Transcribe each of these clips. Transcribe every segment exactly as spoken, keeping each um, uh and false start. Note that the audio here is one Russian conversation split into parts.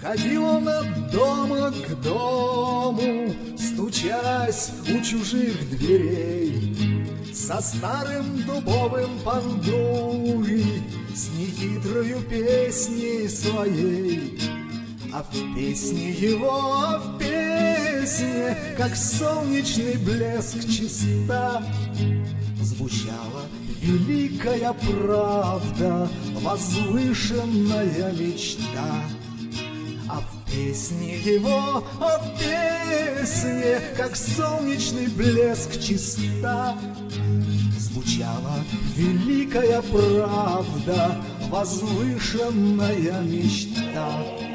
Ходил он от дома к дому, стучась у чужих дверей, со старым дубовым пандури, с нехитрою песней своей. А в песне его, а в песне, как солнечный блеск чиста, звучала великая правда, возвышенная мечта. А в песне его, а в песне, как солнечный блеск чиста, звучала великая правда, возвышенная мечта.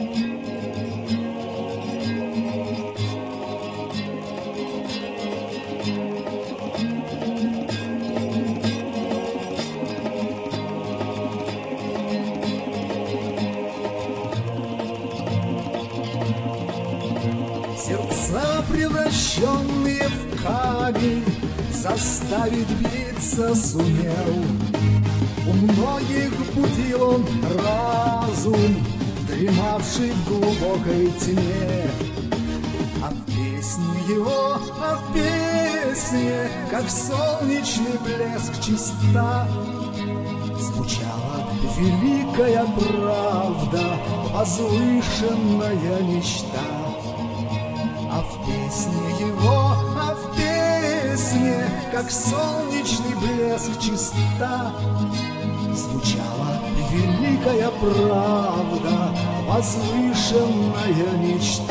Сердца, превращенные в камень, заставить биться сумел. У многих будил он разум, дремавший в глубокой тьме. А в песне его, а в песне, как солнечный блеск чиста, звучала великая правда, возвышенная мечта. А в песне его, а в песне, как солнечный блеск чиста, звучала великая правда, возвышенная мечта.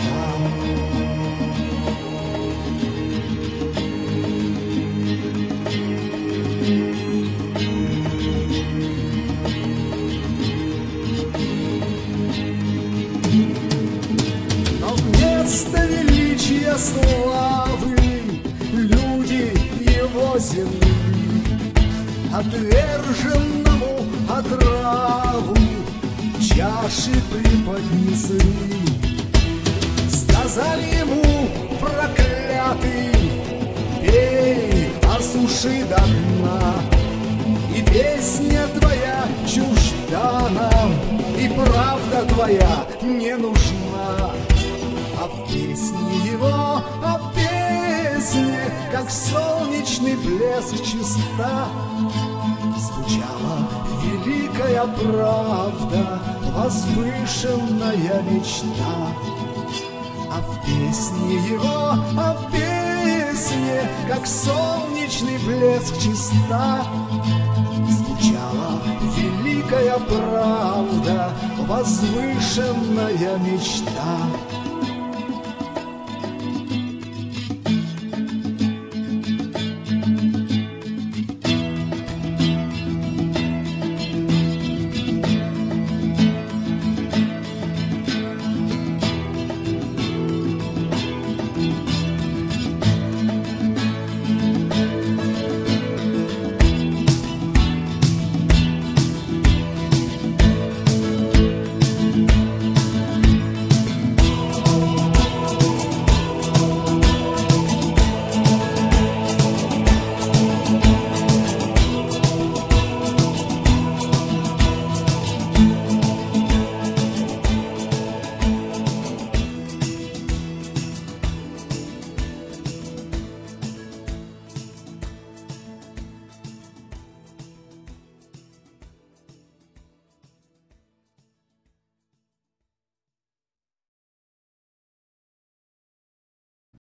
Но вместо величия славы люди его земли отверженному отраву чаши преподнесли. Сказали ему: проклятый, пей, осуши до дна, и песня твоя чужда нам, и правда твоя не нужна. А в песне его, а в песне, как солнечный блеск чиста, звучала великая правда, возвышенная мечта. А в песне его, а в песне, как солнечный блеск чиста, звучала великая правда, возвышенная мечта.